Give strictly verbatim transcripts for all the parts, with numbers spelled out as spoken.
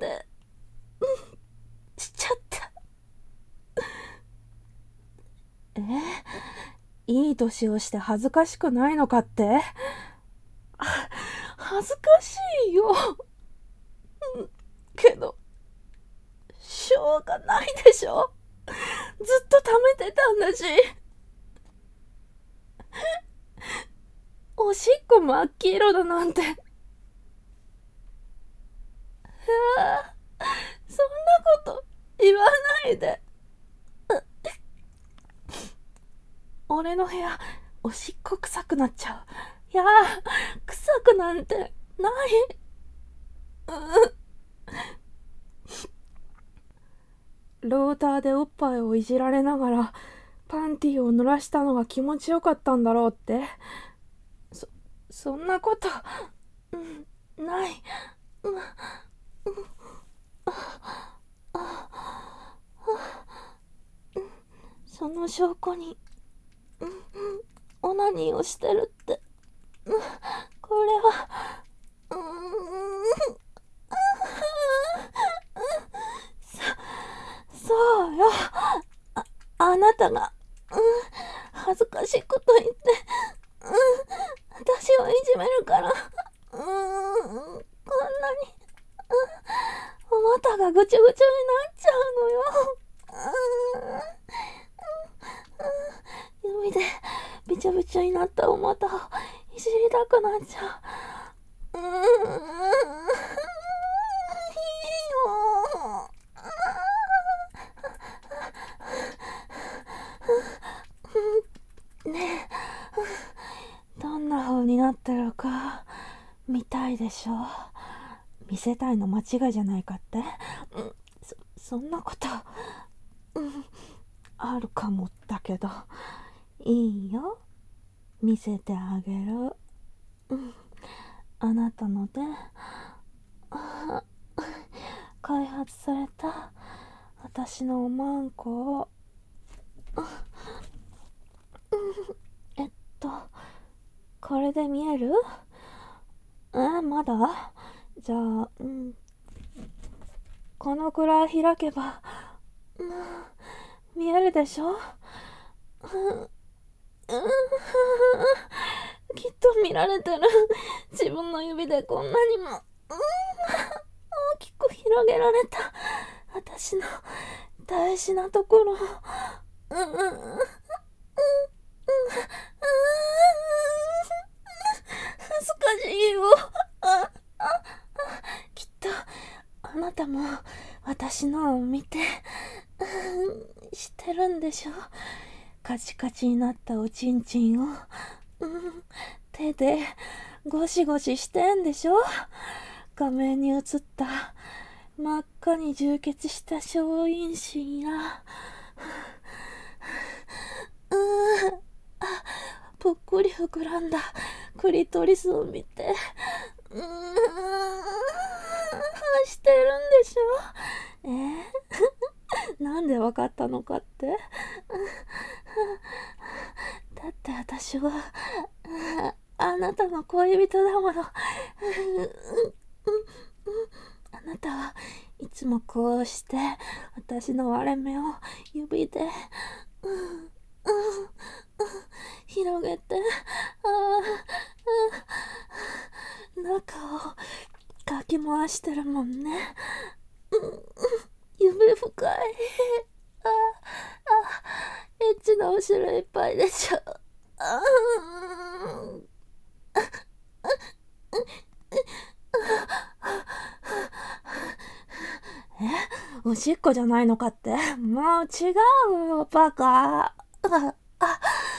でしちゃった。えいい年をして恥ずかしくないのかって？恥ずかしいよ。けどしょうがないでしょ。ずっと貯めてたんだし。おしっこ真っ黄色だなんて。ああ、そんなこと言わないで。俺の部屋おしっこ臭くなっちゃう。いやー、臭くなんてない。ローターでおっぱいをいじられながらパンティーを濡らしたのが気持ちよかったんだろうって。そそんなこと、うん、ない。うん、その証拠に、うん、オナニーをしてるって、うん、これは、うーん、そそうよ。ああなたが、うん、恥ずかしいこと言って、うん、私をいじめるから、うん、こんなに、お股がぐちゅぐちゅになっちゃうのよ。指でびちゃびちゃになったお股をいじりたくなっちゃう。うーん、いいよ。ねえ、どんな風になってるか見たいでしょ。見せたいの間違いじゃないかって。うん、そそんなこと、うん、あるかもだけど、いいよ、見せてあげる。うん、あなたので開発された私のおまんこを、えっとこれで見える？えまだ？じゃあ、うん、このくらい開けば、うん、見えるでしょ。うん、きっと見られてる。自分の指でこんなにも、うん、大きく広げられた私の大事なところ。うんうんうんうん、恥ずかしいよ。ああきっとあなたも私のを見て、うん、知ってるんでしょ。カチカチになったおちんちんを、うん、手でゴシゴシしてんでしょ。画面に映った真っ赤に充血した小陰唇や、うーん、ぽっこり膨らんだクリトリスを見て、うーん、してるんでしょ。えー、なんでわかったのかって。だって私はあなたの恋人だもの。あなたはいつもこうして私の割れ目を指で、うんうん、広げて、あ中をかき回してるもんね。夢深い。ああエッチなお城いっぱいでしょ。あえおしっこじゃないのかって。もう違うよバカ。ああ、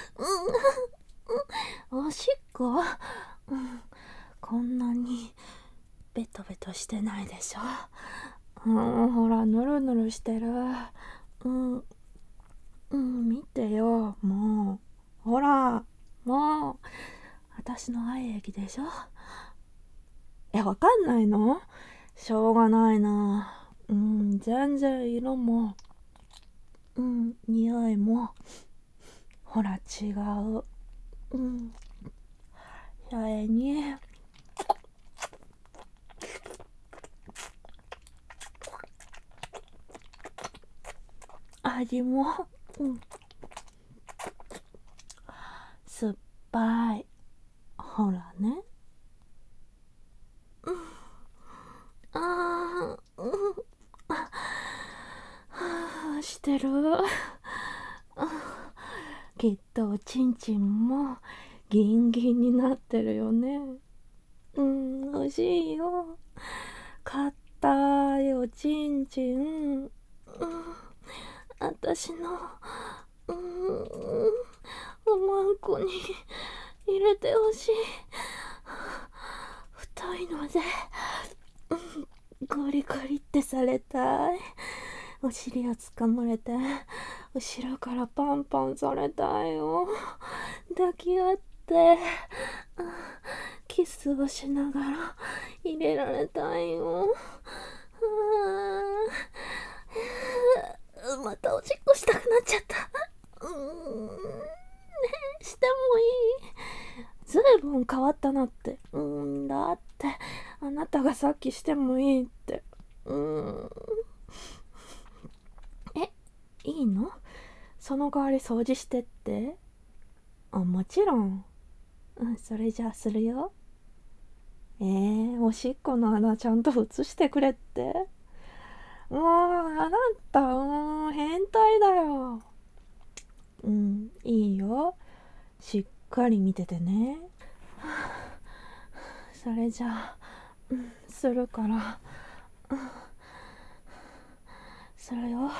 うん、おしっこ、うん、こんなにベトベトしてないでしょ。うん、ほらぬるぬるしてる。うんうん、見てよもう。ほらもう私の愛液でしょ。えわかんないの？しょうがないな。うん、全然色も、うん、匂いもほら違う。うん、それに味も、うん、酸っぱい。ほらね。うん、あー、うん、はあしてる。きっとおちんちんもギンギンになってるよね。うん、美味しいよ。硬いおちんちん。うん、私の、うん、おまんこに入れてほしい。太いので、うん、ゴリゴリってされたい。お尻をつかまれて後ろからパンパンされたいよ。抱き合ってキスをしながら入れられたいよ。あまたおしっこしたくなっちゃった。うーん、してもいい？ずいぶん変わったなって。うん、だってあなたがさっきしてもいいって。うーん、え、いいの？その代わり掃除してって。あ、もちろん。うん、それじゃあするよ。えー、おしっこの穴ちゃんと映してくれって。もうあなた、もう変態だよ。うん、いいよ。しっかり見ててね。それじゃあ、うん、するから、うん、するよ。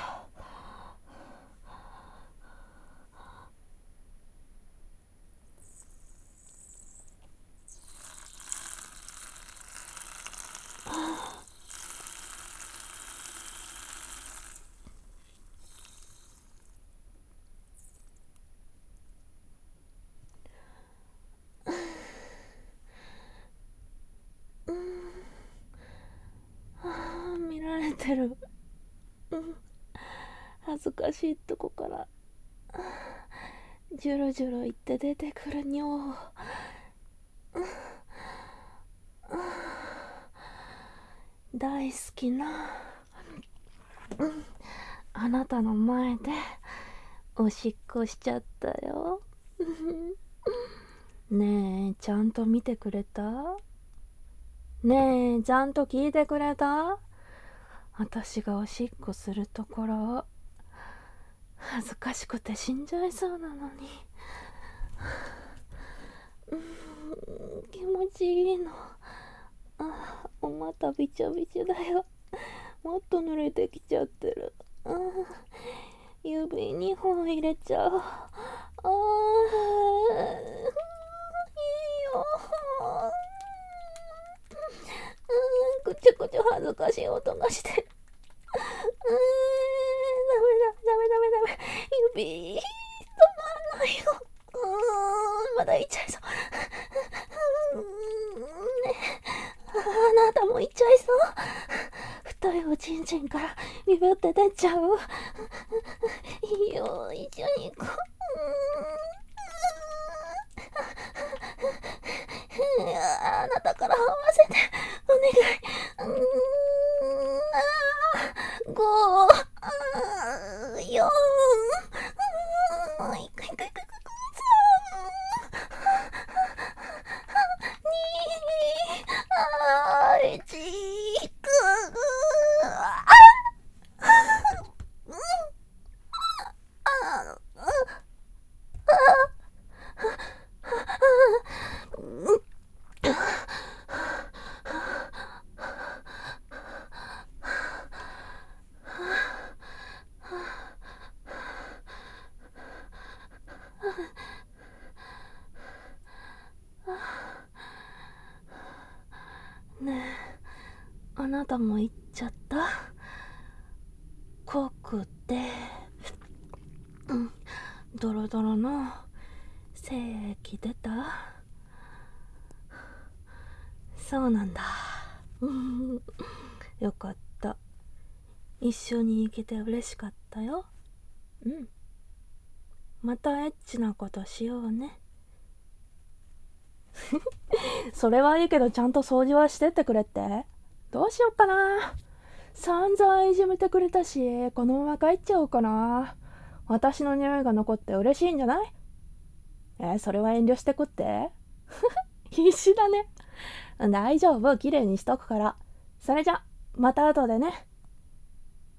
うん、あー見られてる。うん、恥ずかしいとこからジュルジュル言って出てくる尿。大好きな、うん、あなたの前でおしっこしちゃったよ。ねえ、ちゃんと見てくれた？ねえ、ちゃんと聞いてくれた？私がおしっこするところ、恥ずかしくて死んじゃいそうなのに。うん、気持ちいいの。あ、お股びちょびちょだよ。もっと濡れてきちゃってる。うん、指にほん入れちゃう。あー、いいよ。うん、くちょくちょ恥ずかしい音がして。うーん、ダメダメダメダメダメ。指、止まんないよ。うーん、まだいっちゃいそう。うーん、ね、あなたもいっちゃいそう。太いおちんちんからビブって出ちゃう。いいよ、一緒に行こう。うーん、あなたから合わせてお願い。うーん、あー、ご、あー、よん、うーん、いくいくいくいく、に、あー、いち、く、あ、うん、あ、うん、ねえ、あなたも言っちゃった？濃くて、うん、ドロドロの精液出た？そうなんだ。うん、よかった。一緒に行けて嬉しかったよ。うん。またエッチなことしようね。それはいいけど、ちゃんと掃除はしてってくれって。どうしよっかな。 散々いじめてくれたし、このまま帰っちゃおうかな。私の匂いが残って嬉しいんじゃない？えーそれは遠慮してくって必死だね。大丈夫、綺麗にしとくから。それじゃ、また後でね。